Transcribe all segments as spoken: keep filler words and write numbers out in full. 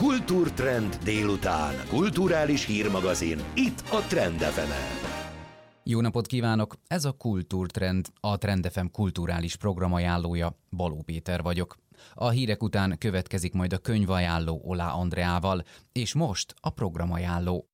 Kultúrtrend délután. Kulturális hírmagazin. Itt a Trend ef emen. Jó napot kívánok! Ez a Kultúrtrend, a Trend ef em kulturális programajánlója. Baló Péter vagyok. A hírek után következik majd a könyvajánló Olá Andreával, és most a programajánló.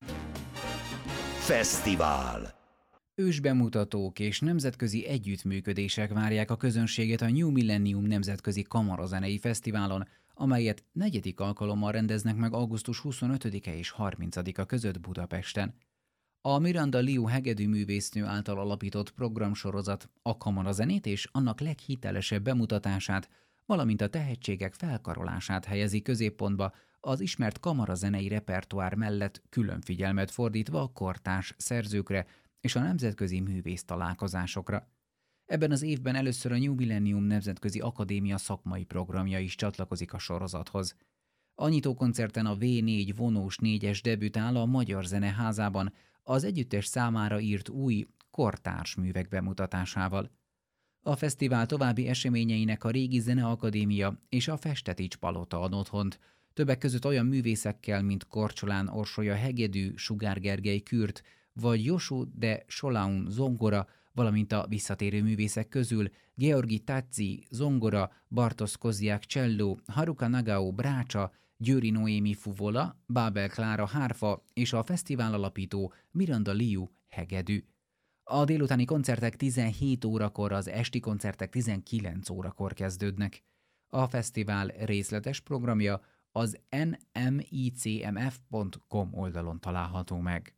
Fesztivál. Ősbemutatók és nemzetközi együttműködések várják a közönséget a New Millennium Nemzetközi Kamarazenei Fesztiválon, amelyet negyedik alkalommal rendeznek meg augusztus huszonötödike és harmincadika között Budapesten. A Miranda Liu hegedű művésznő által alapított programsorozat a kamarazenét és annak leghitelesebb bemutatását, valamint a tehetségek felkarolását helyezi középpontba, az ismert kamarazenei repertoár mellett külön figyelmet fordítva a kortárs szerzőkre és a nemzetközi művész találkozásokra. Ebben az évben először a New Millennium Nemzetközi Akadémia szakmai programja is csatlakozik a sorozathoz. A nyitókoncerten a vé négy vonós négyes debütál a Magyar Zeneházában az együttes számára írt új, kortárs művek bemutatásával. A fesztivál további eseményeinek a Régi Zeneakadémia és a Festetics Palota ad otthont, többek között olyan művészekkel, mint Korcsolán Orsolya hegedű, Sugár Gergely kürt, vagy Josu de Solaun zongora, valamint a visszatérő művészek közül Georgi Tazzi zongora, Bartosz Kozják cselló, Haruka Nagao brácsa, Győri Noémi fuvola, Bábel Klára hárfa és a fesztivál alapító Miranda Liu hegedű. A délutáni koncertek tizenhét órakor, az esti koncertek tizenkilenc órakor kezdődnek. A fesztivál részletes programja az en em i cé em ef pont com oldalon található meg.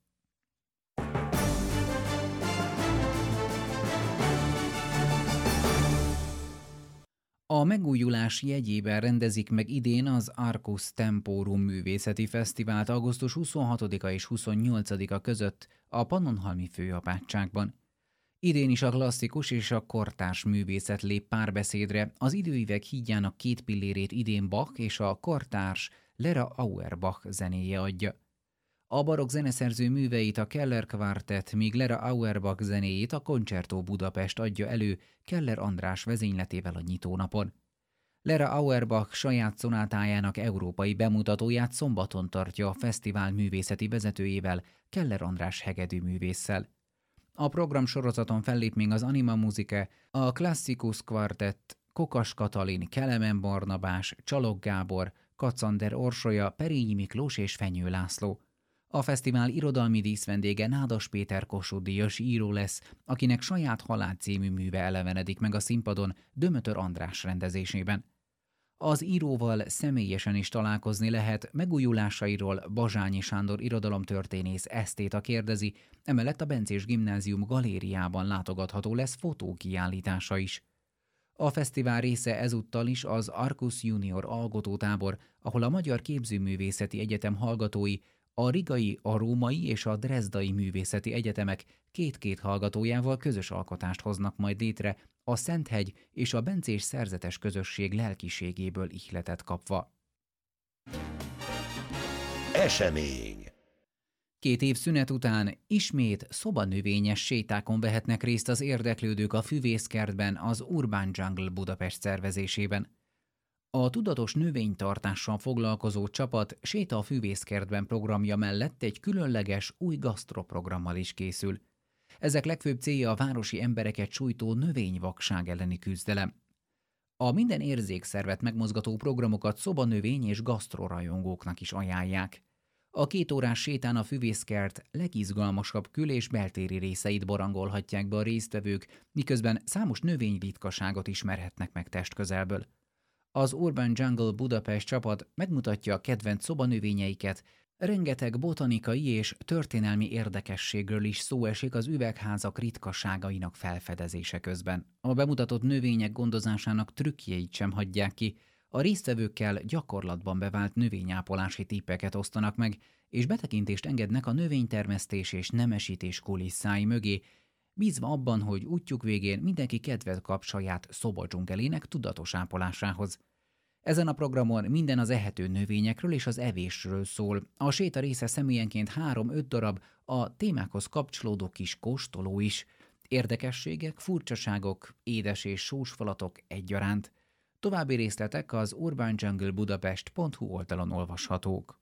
A megújulás jegyében rendezik meg idén az Arcus Temporum művészeti fesztivált augusztus huszonhatodika és huszonnyolcadika között a Pannonhalmi Főapátságban. Idén is a klasszikus és a kortárs művészet lép párbeszédre, az időívek hídjának két pillérét idén Bach és a kortárs Lera Auerbach zenéje adja. A barokk zeneszerző műveit a Keller Quartet, míg Lera Auerbach zenéjét a Concerto Budapest adja elő Keller András vezényletével a nyitónapon. Lera Auerbach saját szonátájának európai bemutatóját szombaton tartja a fesztivál művészeti vezetőjével, Keller András hegedű művésszel. A program sorozaton fellép még az Anima Musicae, a Classicus Quartet, Kokas Katalin, Kelemen Barnabás, Csalog Gábor, Kacsander Orsolya, Perényi Miklós és Fenyő László. A fesztivál irodalmi díszvendége Nádas Péter Kossuth-díjas író lesz, akinek saját Halál című műve elevenedik meg a színpadon Dömötör András rendezésében. Az íróval személyesen is találkozni lehet, megújulásairól Bazsányi Sándor irodalomtörténész esztéta kérdezi, emellett a Bencés Gimnázium galériában látogatható lesz fotókiállítása is. A fesztivál része ezúttal is az Arcus Junior alkotótábor, ahol a Magyar Képzőművészeti Egyetem hallgatói a rigai, a római és a drezdai művészeti egyetemek két-két hallgatójával közös alkotást hoznak majd létre, a Szenthegy és a bencés szerzetes közösség lelkiségéből ihletet kapva. Esemény. Két év szünet után ismét szobanövényes sétákon vehetnek részt az érdeklődők a Füvészkertben az Urban Jungle Budapest szervezésében. A tudatos növénytartással foglalkozó csapat Séta a Füvészkertben programja mellett egy különleges új gasztroprogrammal is készül. Ezek legfőbb célja a városi embereket sújtó növényvakság elleni küzdelem. A minden érzékszervet megmozgató programokat szobanövény és gasztrorajongóknak is ajánlják. A két órás sétán a Füvészkert legizgalmasabb kül- és beltéri részeit barangolhatják be a résztvevők, miközben számos növényritkaságot ismerhetnek meg testközelből. Az Urban Jungle Budapest csapat megmutatja a kedvenc szobanövényeiket, rengeteg botanikai és történelmi érdekességről is szó esik az üvegházak ritkaságainak felfedezése közben. A bemutatott növények gondozásának trükkjeit sem hagyják ki, a résztvevőkkel gyakorlatban bevált növényápolási tippeket osztanak meg, és betekintést engednek a növénytermesztés és nemesítés kulisszái mögé, bízva abban, hogy útjuk végén mindenki kedvet kap saját szobadzsungelének tudatos ápolásához. Ezen a programon minden az ehető növényekről és az evésről szól. A séta része személyenként három-öt darab, a témákhoz kapcsolódó kis kóstoló is. Érdekességek, furcsaságok, édes és sós falatok egyaránt. További részletek az urban jungle budapest pont hu oldalon olvashatók.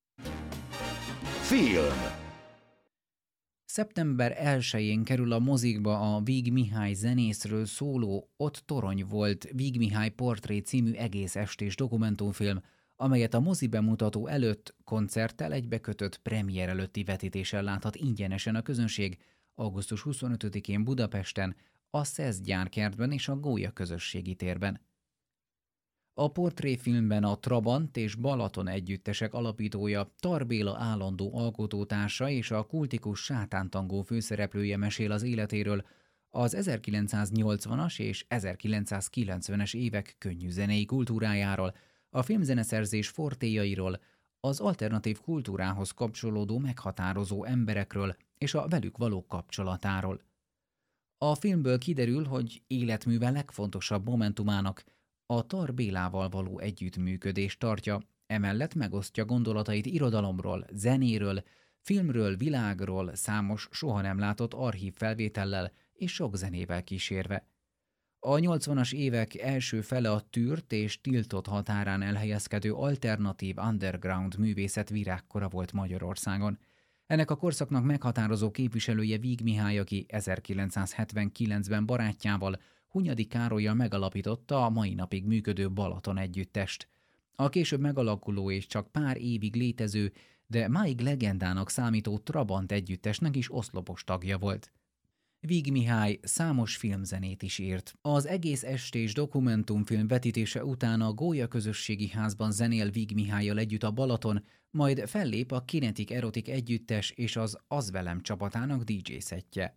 Film. szeptember elsején kerül a mozikba a Víg Mihály zenészről szóló Ott torony volt Víg Mihály portré című egész estés dokumentumfilm, amelyet a mozi bemutató előtt koncerttel egybekötött premier előtti vetítéssel láthat ingyenesen a közönség augusztus huszonötödikén Budapesten, a Szesz gyárkertben és a Gólya közösségi térben. A portréfilmben a Trabant és Balaton együttesek alapítója Tar Béla állandó alkotótársa és a kultikus sátántangó főszereplője mesél az életéről, az ezerkilencszáznyolcvanas és ezerkilencszázkilencvenes évek könnyű zenei kultúrájáról, a filmzeneszerzés fortéjairól, az alternatív kultúrához kapcsolódó meghatározó emberekről és a velük való kapcsolatáról. A filmből kiderül, hogy életműve legfontosabb momentumának a Tar Bélával való együttműködést tartja, emellett megosztja gondolatait irodalomról, zenéről, filmről, világról, számos soha nem látott archív felvétellel és sok zenével kísérve. A nyolcvanas évek első fele a tűrt és tiltott határán elhelyezkedő alternatív underground művészet virágkora volt Magyarországon. Ennek a korszaknak meghatározó képviselője Víg Mihály, aki ezerkilencszázhetvenkilencben barátjával, Hunyadi Károllyal megalapította a mai napig működő Balaton együttest. A később megalakuló és csak pár évig létező, de máig legendának számító Trabant együttesnek is oszlopos tagja volt. Víg Mihály számos filmzenét is írt. Az egész estés dokumentumfilm vetítése után a Gólya közösségi házban zenél Víg Mihállyal együtt a Balaton, majd fellép a Kinetic Erotic együttes és az Az velem csapatának dé dzsé szettje.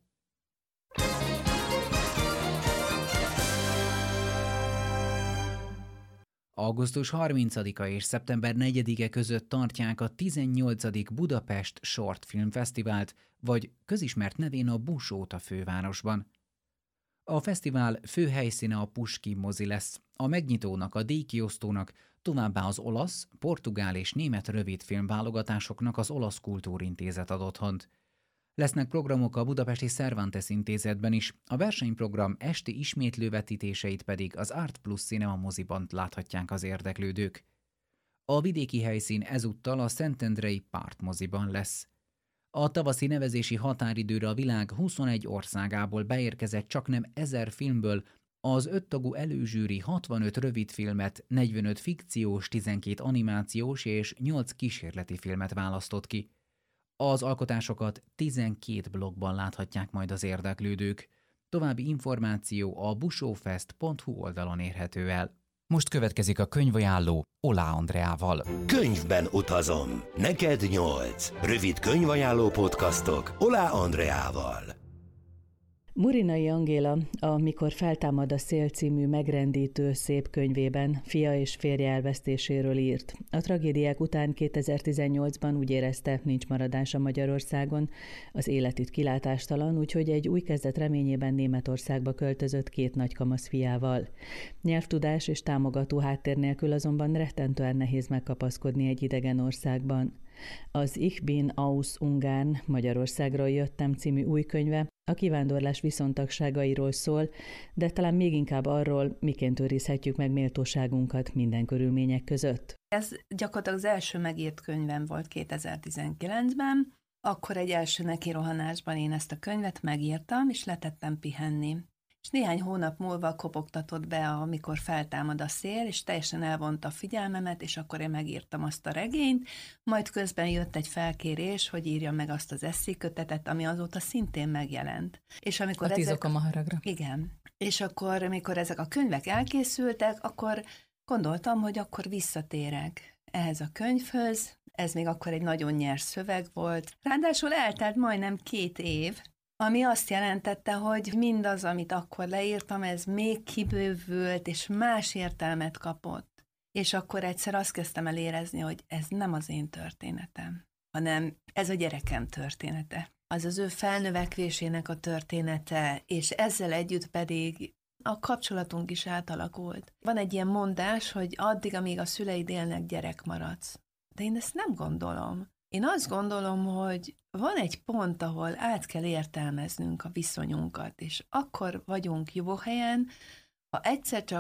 augusztus harmincadika és szeptember negyedike között tartják a tizennyolcadik Budapest Short Film Fesztivált, vagy közismert nevén a Busót a fővárosban. A fesztivál fő helyszíne a Puskin mozi lesz, a megnyitónak, a díjkiosztónak, továbbá az olasz, portugál és német rövidfilm válogatásoknak az Olasz Kultúrintézet ad otthont. Lesznek programok a Budapesti Cervantes Intézetben is, a versenyprogram esti ismétlővetítéseit pedig az Art Plus Cinema moziban láthatják az érdeklődők. A vidéki helyszín ezúttal a Szentendrei Párt moziban lesz. A tavaszi nevezési határidőre a világ huszonegy országából beérkezett csaknem ezer filmből az öttagú előzsűri hatvanöt rövidfilmet, negyvenöt fikciós, tizenkét animációs és nyolc kísérleti filmet választott ki. Az alkotásokat tizenkét blogban láthatják majd az érdeklődők. További információ a busófest pont hu oldalon érhető el. Most következik a könyvajánló Oláh Andreával. Könyvben utazom. Neked nyolc. Rövid könyvajánló podcastok Oláh Andreával. Murinai Angéla a Mikor feltámad a szél című megrendítő szép könyvében fia és férje elvesztéséről írt. A tragédiák után kétezer-tizennyolcban úgy érezte, nincs maradása Magyarországon, az életüt kilátástalan, úgyhogy egy új kezdet reményében Németországba költözött két nagykamasz fiával. Nyelvtudás és támogató háttér nélkül azonban rettentően nehéz megkapaszkodni egy idegen országban. Az Ich bin aus Ungarn, Magyarországról jöttem című új könyve a kivándorlás viszontagságairól szól, de talán még inkább arról, miként őrizhetjük meg méltóságunkat minden körülmények között. Ez gyakorlatilag az első megírt könyvem volt kétezer-tizenkilencben, akkor egy első nekirohanásban én ezt a könyvet megírtam, és letettem pihenni. És néhány hónap múlva kopogtatott be, amikor feltámad a szél, és teljesen elvonta a figyelmemet, és akkor én megírtam azt a regényt, majd közben jött egy felkérés, hogy írjam meg azt az esszékötetet, ami azóta szintén megjelent. És amikor a tíz ezek... ok a maharagra. Igen. És akkor, amikor ezek a könyvek elkészültek, akkor gondoltam, hogy akkor visszatérek ehhez a könyvhöz. Ez még akkor egy nagyon nyers szöveg volt. Ráadásul eltelt majdnem két év, ami azt jelentette, hogy mindaz, amit akkor leírtam, ez még kibővült, és más értelmet kapott. És akkor egyszer azt kezdtem el érezni, hogy ez nem az én történetem, hanem ez a gyerekem története. Az az ő felnövekvésének a története, és ezzel együtt pedig a kapcsolatunk is átalakult. Van egy ilyen mondás, hogy addig, amíg a szüleid élnek, gyerek maradsz. De én ezt nem gondolom. Én azt gondolom, hogy van egy pont, ahol át kell értelmeznünk a viszonyunkat, és akkor vagyunk jó helyen, ha egyszer csak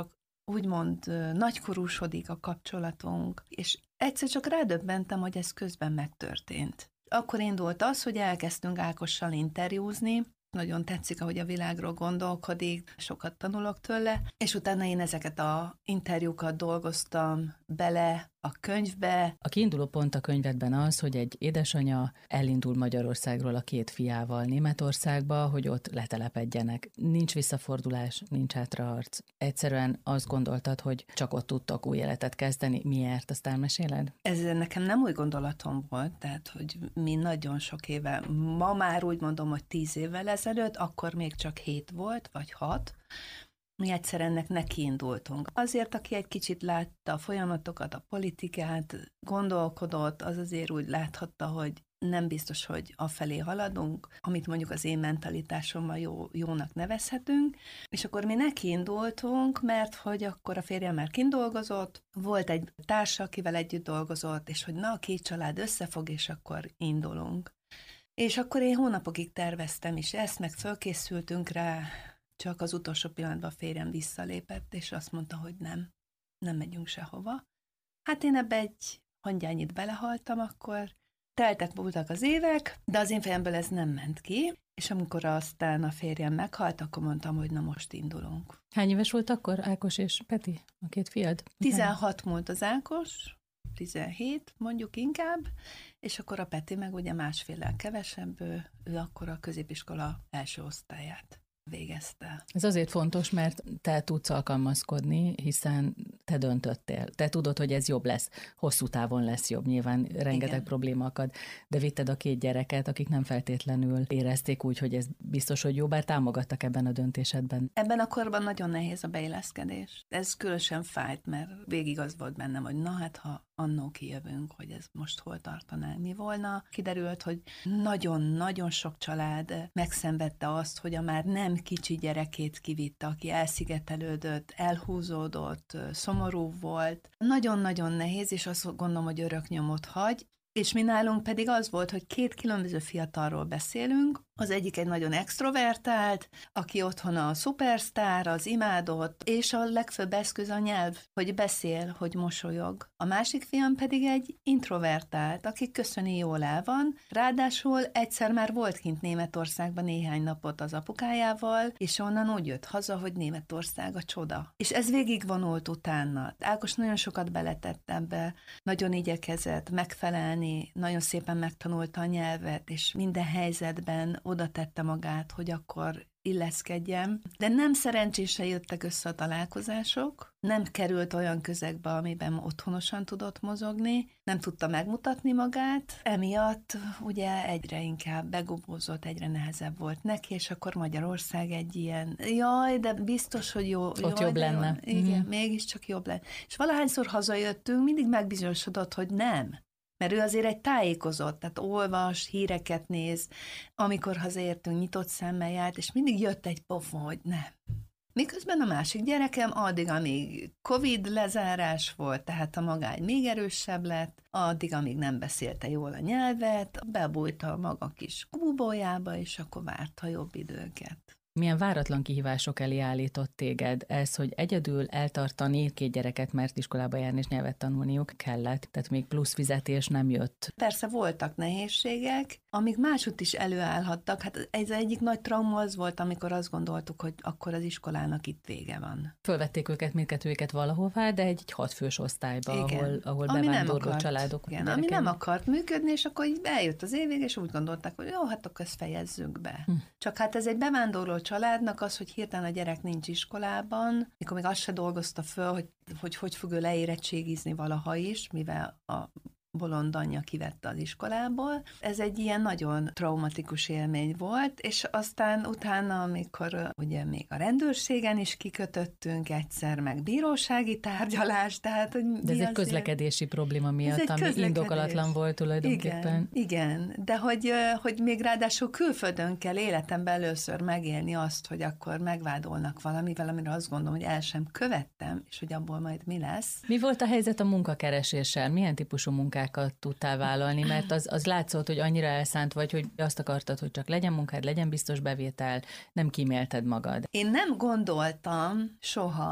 úgymond nagykorúsodik a kapcsolatunk, és egyszer csak rádöbbentem, hogy ez közben megtörtént. Akkor indult az, hogy elkezdtünk Ákossal interjúzni, nagyon tetszik, ahogy a világról gondolkodik, sokat tanulok tőle, és utána én ezeket a interjúkat dolgoztam bele a könyvbe. A kiinduló pont a könyvedben az, hogy egy édesanya elindul Magyarországról a két fiával Németországba, hogy ott letelepedjenek. Nincs visszafordulás, nincs hátraharc. Egyszerűen azt gondoltad, hogy csak ott tudtak új életet kezdeni. Miért? Azt elmeséled? Ez nekem nem új gondolatom volt, tehát, hogy mi nagyon sok éve, ma már úgy mondom, hogy tíz évvel ezelőtt, akkor még csak hét volt, vagy hat, mi egyszer ennek nekiindultunk. Azért, aki egy kicsit látta a folyamatokat, a politikát, gondolkodott, az azért úgy láthatta, hogy nem biztos, hogy afelé haladunk, amit mondjuk az én mentalitásommal jó, jónak nevezhetünk, és akkor mi nekiindultunk, mert hogy akkor a férjem már kint dolgozott, volt egy társa, akivel együtt dolgozott, és hogy na, a két család összefog, és akkor indulunk. És akkor én hónapokig terveztem is ezt, meg fölkészültünk rá, csak az utolsó pillanatban a férjem visszalépett, és azt mondta, hogy nem, nem megyünk sehova. Hát én ebbe egy hangyányit belehaltam akkor, teltek voltak az évek, de az én fejemből ez nem ment ki, és amikor aztán a férjem meghalt, akkor mondtam, hogy na most indulunk. Hány éves volt akkor Ákos és Peti, a két fiad? tizenhat múlt az Ákos, tizenhét mondjuk inkább, és akkor a Peti meg ugye másféllel kevesebb, ő, ő akkor a középiskola első osztályát végezte. Ez azért fontos, mert te tudsz alkalmazkodni, hiszen te döntöttél. Te tudod, hogy ez jobb lesz. Hosszú távon lesz jobb, nyilván rengeteg Igen. probléma akad, de vitted a két gyereket, akik nem feltétlenül érezték úgy, hogy ez biztos, hogy jó, bár támogattak ebben a döntésedben. Ebben a korban nagyon nehéz a beilleszkedés. Ez különösen fájt, mert végig az volt bennem, hogy na hát, ha annó kijövünk, hogy ez most hol tartanánk, mi volna. Kiderült, hogy nagyon-nagyon sok család megszenvedte azt, hogy a már nem kicsi gyerekét kivitte, aki elszigetelődött, elhúzódott, szomorú volt. Nagyon-nagyon nehéz, és azt gondolom, hogy örök nyomot hagy. És mi nálunk pedig az volt, hogy két különböző fiatalról beszélünk. Az egyik egy nagyon extrovertált, aki otthon a szupersztár, az imádott, és a legfőbb eszköz a nyelv, hogy beszél, hogy mosolyog. A másik fiam pedig egy introvertált, aki köszöni, jól el van. Ráadásul egyszer már volt kint Németországban néhány napot az apukájával, és onnan úgy jött haza, hogy Németország a csoda. És ez végigvonult utána. Ákos nagyon sokat beletett ebbe, nagyon igyekezett megfelelni, nagyon szépen megtanulta a nyelvet, és minden helyzetben oda tette magát, hogy akkor illeszkedjem. De nem szerencsésen jöttek össze a találkozások, nem került olyan közegbe, amiben otthonosan tudott mozogni, nem tudta megmutatni magát, emiatt ugye egyre inkább begubózott, egyre nehezebb volt neki, és akkor Magyarország egy ilyen, jaj, de biztos, hogy jó. Ott jaj, jobb lenne. Jó. Igen, mm. mégiscsak jobb lenne. És valahányszor hazajöttünk, mindig megbizonyosodott, hogy nem. Mert ő azért egy tájékozott, tehát olvas, híreket néz, amikor hazaértünk, nyitott szemmel járt, és mindig jött egy pofon, hogy nem. Miközben a másik gyerekem addig, amíg Covid lezárás volt, tehát a magány még erősebb lett, addig, amíg nem beszélte jól a nyelvet, bebújta a maga kis búbójába, és akkor várta jobb időket. Milyen váratlan kihívások elé állított téged ez, hogy egyedül eltartani két gyereket, mert iskolába járni és nyelvet tanulniuk kellett, tehát még plusz fizetés nem jött. Persze voltak nehézségek, amik máshogy is előállhattak. Hát ez egyik nagy trauma az volt, amikor azt gondoltuk, hogy akkor az iskolának itt vége van. Fölvették őket, mindkettőjüket valahová, de egy, egy hatfős osztályba, igen. ahol, ahol bevándorló családok. Igen, ami nem akart működni, és akkor így eljött az évig, és úgy gondolták, hogy jó, hát akkor ezt fejezzük be. Hm. Csak hát ez egy bevándorló családnak az, hogy hirtelen a gyerek nincs iskolában, mikor még azt se dolgozta föl, hogy hogy, hogy fog ő leérettségizni valaha is, mivel a bolond anyja kivette az iskolából. Ez egy ilyen nagyon traumatikus élmény volt, és aztán utána, amikor ugye még a rendőrségen is kikötöttünk egyszer, meg bírósági tárgyalás, tehát hogy de ez egy közlekedési probléma miatt, ami indokolatlan volt tulajdonképpen. Igen, igen, de hogy, hogy még ráadásul külföldön kell életemben először megélni azt, hogy akkor megvádolnak valamivel, amire azt gondolom, hogy el sem követtem, és hogy abból majd mi lesz. Mi volt a helyzet a munkakereséssel? Milyen típusú munkák tudtál vállalni, mert az, az látszott, hogy annyira elszánt vagy, hogy azt akartad, hogy csak legyen munkád, legyen biztos bevétel, nem kímélted magad. Én nem gondoltam soha,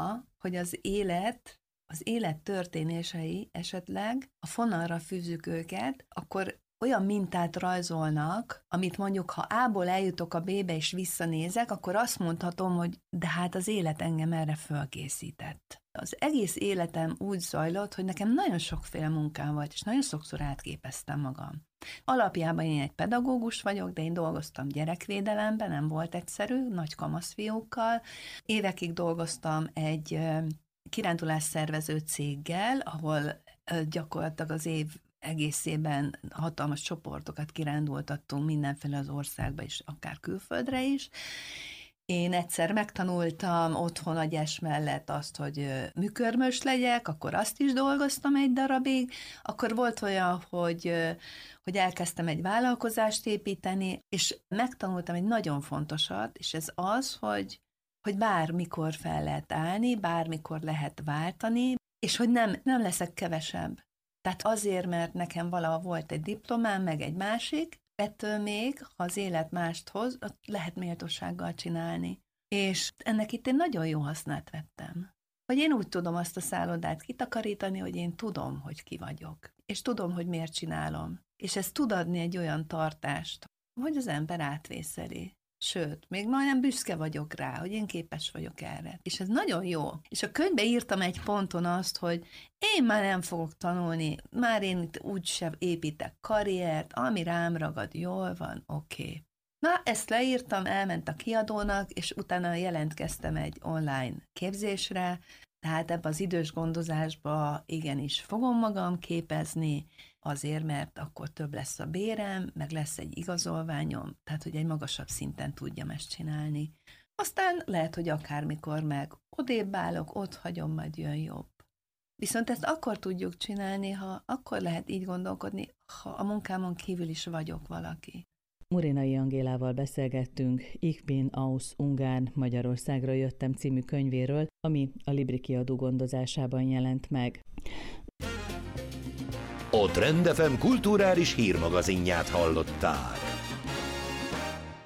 hogy az élet, az élet történései esetleg, a fonalra fűzzük őket, akkor olyan mintát rajzolnak, amit mondjuk, ha A-ból eljutok a B-be és visszanézek, akkor azt mondhatom, hogy de hát az élet engem erre fölkészített. Az egész életem úgy zajlott, hogy nekem nagyon sokféle munkám volt, és nagyon sokszor átképeztem magam. Alapjában én egy pedagógus vagyok, de én dolgoztam gyerekvédelemben, nem volt egyszerű, nagy kamaszfiúkkal. Évekig dolgoztam egy kirándulásszervező céggel, ahol gyakorlatilag az év egészében hatalmas csoportokat kirándultattunk mindenféle az országba is, akár külföldre is. Én egyszer megtanultam otthon a gyes mellett azt, hogy műkörmös legyek, akkor azt is dolgoztam egy darabig, akkor volt olyan, hogy, hogy elkezdtem egy vállalkozást építeni, és megtanultam egy nagyon fontosat, és ez az, hogy, hogy bármikor fel lehet állni, bármikor lehet váltani, és hogy nem, nem leszek kevesebb. Tehát azért, mert nekem valaha volt egy diplomám, meg egy másik, ettől még, ha az élet mást hoz, lehet méltósággal csinálni. És ennek itt én nagyon jó hasznát vettem. Hogy én úgy tudom azt a szállodát kitakarítani, hogy én tudom, hogy ki vagyok. És tudom, hogy miért csinálom. És ez tud adni egy olyan tartást, hogy az ember átvészeli. Sőt, még majdnem büszke vagyok rá, hogy én képes vagyok erre. És ez nagyon jó. És a könyvbe írtam egy ponton azt, hogy én már nem fogok tanulni, már én itt úgysem építek karriert, ami rám ragad, jól van, oké. Okay. Na, ezt leírtam, elment a kiadónak, és utána jelentkeztem egy online képzésre, tehát ebbe az idős gondozásba igenis fogom magam képezni, azért, mert akkor több lesz a bérem, meg lesz egy igazolványom, tehát hogy egy magasabb szinten tudjam ezt csinálni. Aztán lehet, hogy akármikor meg odébb állok, ott hagyom, majd jön jobb. Viszont ezt akkor tudjuk csinálni, ha akkor lehet így gondolkodni, ha a munkámon kívül is vagyok valaki. Murinai Angélával beszélgettünk Ich bin aus Ungarn, Magyarországra jöttem című könyvéről, ami a Libri kiadó gondozásában jelent meg. A Trend ef em kulturális hírmagazinját hallották.